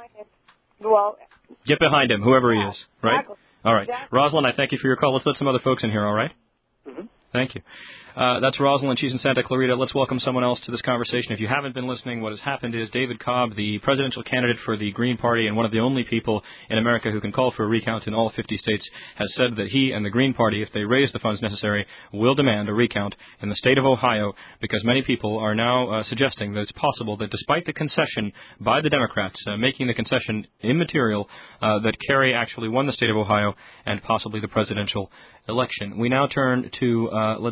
Get behind him, whoever he is, right? Exactly. All right. Exactly. Rosalind, I thank you for your call. Let's let some other folks in here, all right? Mm-hmm. Thank you. That's Rosalind. She's in Santa Clarita. Let's welcome someone else to this conversation. If you haven't been listening, what has happened is David Cobb, the presidential candidate for the Green Party and one of the only people in America who can call for a recount in all 50 states, has said that he and the Green Party, if they raise the funds necessary, will demand a recount in the state of Ohio, because many people are now suggesting that it's possible that despite the concession by the Democrats, making the concession immaterial, that Kerry actually won the state of Ohio and possibly the presidential election. We now turn to,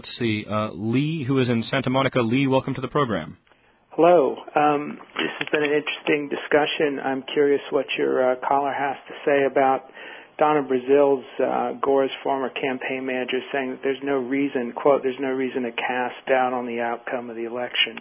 Lee, who is in Santa Monica. Lee, welcome to the program. Hello. This has been an interesting discussion. I'm curious what your caller has to say about Donna Brazil's, Gore's former campaign manager, saying that there's no reason, quote, there's no reason to cast doubt on the outcome of the election.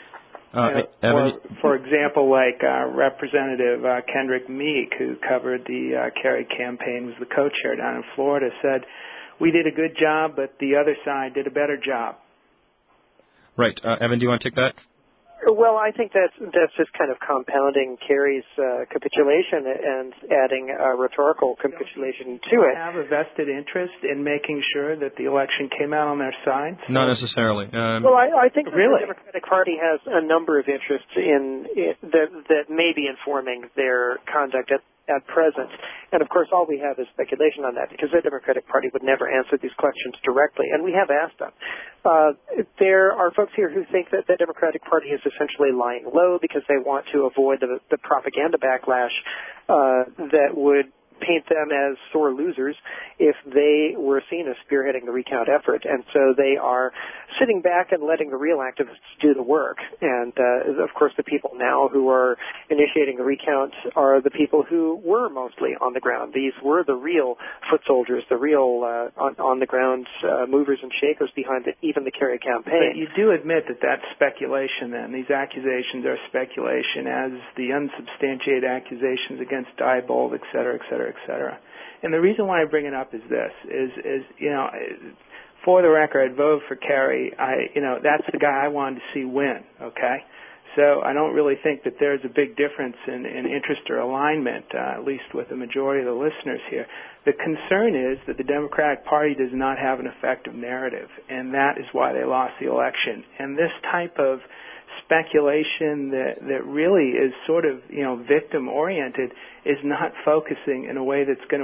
For example, like Representative Kendrick Meek, who covered the Kerry campaign, was the co-chair down in Florida, said, we did a good job, but the other side did a better job. Right. Evan, do you want to take that? Well, I think that's just kind of compounding Kerry's capitulation and adding a rhetorical capitulation to it. Have a vested interest in making sure that the election came out on their side? So. Not necessarily. Well, I think that really? The Democratic Party has a number of interests that may be informing their conduct at present. And, of course, all we have is speculation on that, because the Democratic Party would never answer these questions directly, and we have asked them. There are folks here who think that the Democratic Party is essentially lying low because they want to avoid the propaganda backlash that would paint them as sore losers if they were seen as spearheading the recount effort. And so they are sitting back and letting the real activists do the work. And, of course, the people now who are initiating the recount are the people who were mostly on the ground. These were the real foot soldiers, the real on-the-ground movers and shakers behind even the Kerry campaign. But you do admit that that's speculation, then. These accusations are speculation, as the unsubstantiated accusations against Diebold, et cetera, et cetera, et cetera. And the reason why I bring it up is this, is for the record, I'd vote for Kerry. That's the guy I wanted to see win, okay? So I don't really think that there's a big difference in interest or alignment, at least with the majority of the listeners here. The concern is that the Democratic Party does not have an effective narrative, and that is why they lost the election. And this type of speculation that really is sort of victim-oriented is not focusing in a way that's going to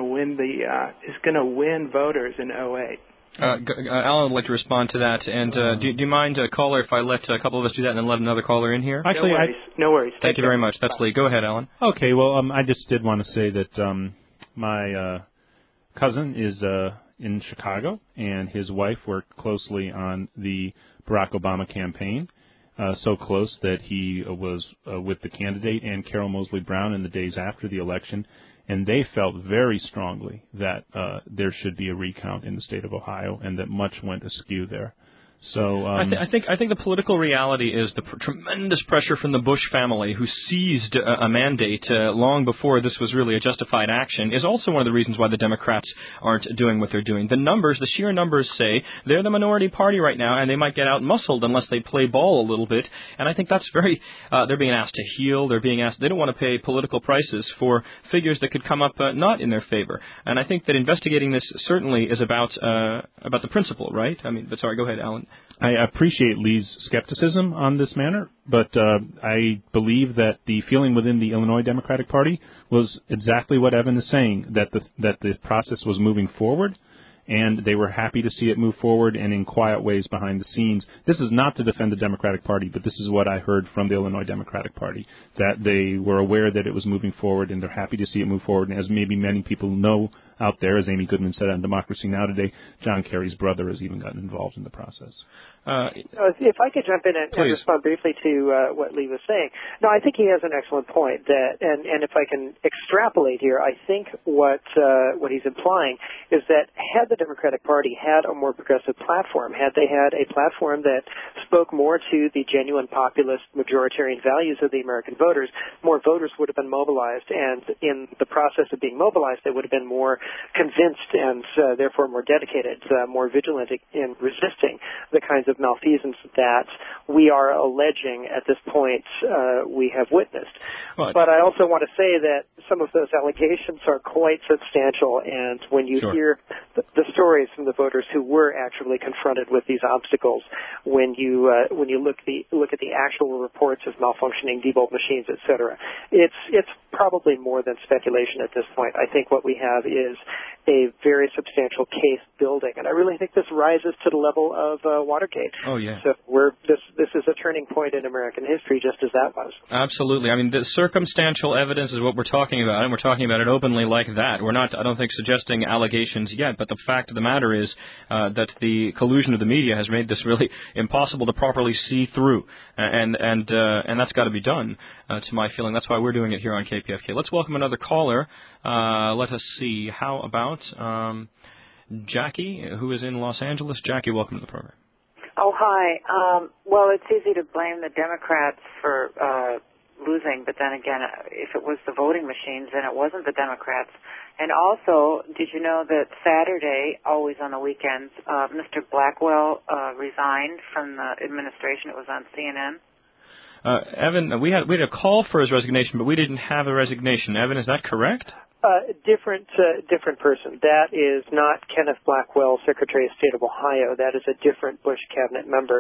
win voters in 2008. Alan would like to respond to that. And do you mind, caller, if I let a couple of us do that and then let another caller in here? Actually, no worries. Thank you very much. That's Lee. Go ahead, Alan. Okay, well, I just did want to say that my cousin is in Chicago, and his wife worked closely on the Barack Obama campaign, so close that he was with the candidate and Carol Moseley Brown in the days after the election. And they felt very strongly that there should be a recount in the state of Ohio, and that much went askew there. So I think the political reality is the tremendous pressure from the Bush family, who seized a mandate long before this was really a justified action, is also one of the reasons why the Democrats aren't doing what they're doing. The sheer numbers say they're the minority party right now, and they might get out-muscled unless they play ball a little bit. And I think that's they're being asked to heel. They're being asked. They don't want to pay political prices for figures that could come up not in their favor. And I think that investigating this certainly is about the principle, right? But sorry, go ahead, Alan. I appreciate Lee's skepticism on this matter, but I believe that the feeling within the Illinois Democratic Party was exactly what Evan is saying, that the process was moving forward, and they were happy to see it move forward and in quiet ways behind the scenes. This is not to defend the Democratic Party, but this is what I heard from the Illinois Democratic Party, that they were aware that it was moving forward, and they're happy to see it move forward. And as maybe many people know out there, as Amy Goodman said on Democracy Now! Today, John Kerry's brother has even gotten involved in the process. If I could jump in and respond briefly to what Lee was saying. No, I think he has an excellent point. And if I can extrapolate here, I think what he's implying is that had the Democratic Party had a more progressive platform, had they had a platform that spoke more to the genuine populist majoritarian values of the American voters, more voters would have been mobilized. And in the process of being mobilized, they would have been more convinced and therefore more dedicated, more vigilant in resisting the kinds of malfeasance that we are alleging at this point we have witnessed. But I also want to say that some of those allegations are quite substantial, and when you hear the stories from the voters who were actually confronted with these obstacles, when you look at the actual reports of malfunctioning Diebold machines, etc., it's probably more than speculation at this point. I think what we have is a very substantial case building, and I really think this rises to the level of Watergate. Oh yeah. So this is a turning point in American history, just as that was. Absolutely. The circumstantial evidence is what we're talking about, and we're talking about it openly like that. We're not, I don't think, suggesting allegations yet, but the fact of the matter is that the collusion of the media has made this really impossible to properly see through, and that's got to be done. To my feeling, that's why we're doing it here on KPFK. Let's welcome another caller. Let us see. How about Jackie, who is in Los Angeles? Jackie, welcome to the program. Oh, hi. Well, it's easy to blame the Democrats for losing, but then again, if it was the voting machines, then it wasn't the Democrats. And also, did you know that Saturday, always on the weekends, Mr. Blackwell resigned from the administration? It was on CNN. Evan, we had a call for his resignation, but we didn't have a resignation. Evan, is that correct? Different person. That is not Kenneth Blackwell, Secretary of State of Ohio. That is a different Bush cabinet member.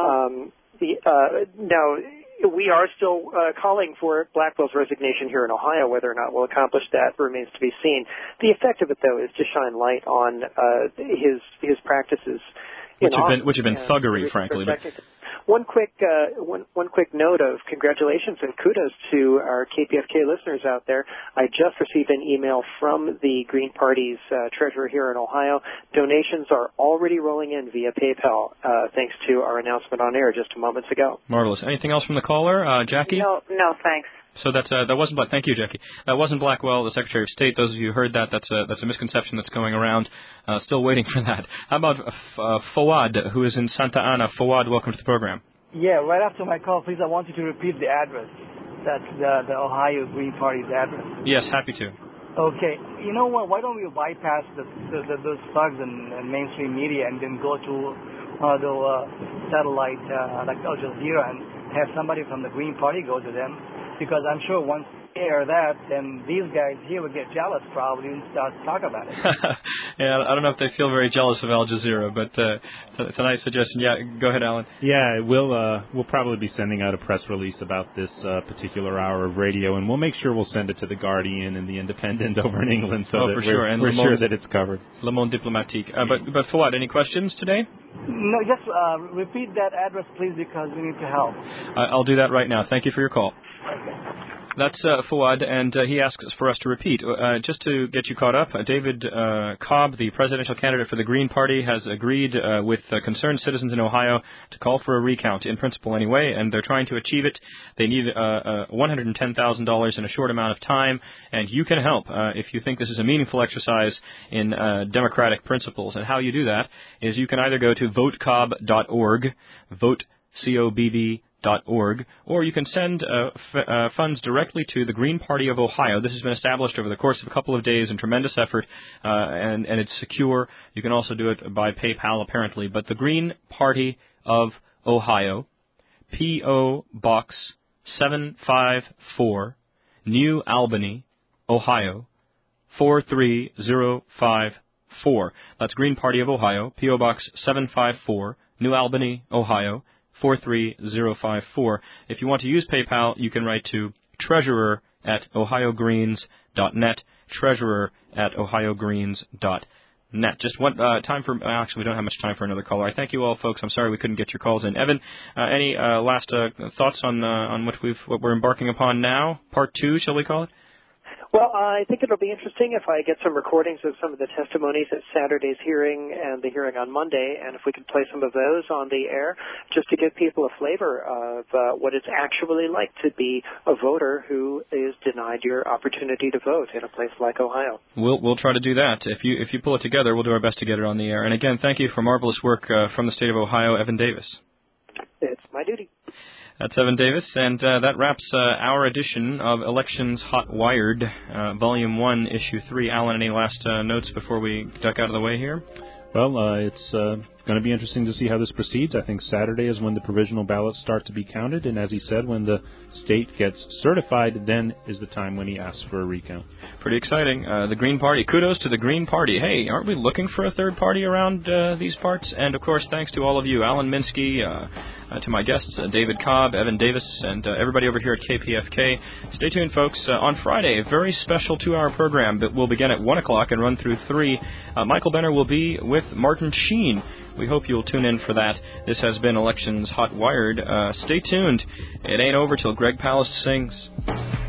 Now, we are still calling for Blackwell's resignation here in Ohio. Whether or not we'll accomplish that remains to be seen. The effect of it, though, is to shine light on his practices, which have been thuggery, frankly. One quick note of congratulations and kudos to our KPFK listeners out there. I just received an email from the Green Party's treasurer here in Ohio. Donations are already rolling in via PayPal, thanks to our announcement on air just moments ago. Marvelous. Anything else from the caller, Jackie? No, thanks. So that wasn't Black. Thank you, Jackie. That wasn't Blackwell, the Secretary of State. Those of you who heard that, that's a misconception that's going around. Still waiting for that. How about Fawad, who is in Santa Ana? Fawad, welcome to the program. Yeah, right after my call, please, I want you to repeat the address. That's the Ohio Green Party's address. Yes, happy to. Okay. You know what? Why don't we bypass those thugs and mainstream media and then go to the satellite like Al Jazeera and have somebody from the Green Party go to them? Because I'm sure once they air that, then these guys here would get jealous probably and start to talk about it. Yeah, I don't know if they feel very jealous of Al Jazeera, but it's a nice suggestion. Yeah, go ahead, Alan. Yeah, we'll probably be sending out a press release about this particular hour of radio, and we'll make sure we'll send it to the Guardian and the Independent over in England so that we're sure that it's covered. Le Monde Diplomatique. But for what? Any questions today? No, just repeat that address, please, because we need to help. I'll do that right now. Thank you for your call. That's Fawad, and he asks for us to repeat. Just to get you caught up, David Cobb, the presidential candidate for the Green Party, has agreed with concerned citizens in Ohio to call for a recount, in principle anyway, and they're trying to achieve it. They need $110,000 in a short amount of time, and you can help if you think this is a meaningful exercise in democratic principles. And how you do that is you can either go to votecobb.org, votecobb.org, or you can send funds directly to the Green Party of Ohio. This has been established over the course of a couple of days in tremendous effort, and it's secure. You can also do it by PayPal, apparently. But the Green Party of Ohio, P.O. Box 754, New Albany, Ohio, 43054. That's Green Party of Ohio, P.O. Box 754, New Albany, Ohio, 43054. If you want to use PayPal, you can write to treasurer@ohiogreens.net, treasurer@ohiogreens.net. Just one time for, actually, we don't have much time for another caller. I thank you all, folks. I'm sorry we couldn't get your calls in. Evan, any last thoughts on what we're embarking upon now? Part 2, shall we call it? Well, I think it'll be interesting if I get some recordings of some of the testimonies at Saturday's hearing and the hearing on Monday, and if we can play some of those on the air, just to give people a flavor of what it's actually like to be a voter who is denied your opportunity to vote in a place like Ohio. We'll try to do that. If you pull it together, we'll do our best to get it on the air. And again, thank you for marvelous work from the state of Ohio, Evan Davis. It's my duty. That's Evan Davis, and that wraps our edition of Elections Hot Wired, Volume 1, Issue 3. Alan, any last notes before we duck out of the way here? Well, it's going to be interesting to see how this proceeds. I think Saturday is when the provisional ballots start to be counted, and as he said, when the state gets certified, then is the time when he asks for a recount. Pretty exciting. The Green Party. Kudos to the Green Party. Hey, aren't we looking for a third party around these parts? And, of course, thanks to all of you, Alan Minsky, to my guests, David Cobb, Evan Davis, and everybody over here at KPFK. Stay tuned, folks. On Friday, a very special 2-hour program that will begin at 1 o'clock and run through 3. Michael Benner will be with Martin Sheen. We hope you'll tune in for that. This has been Elections Hot Wired. Stay tuned. It ain't over till Greg Palast sings.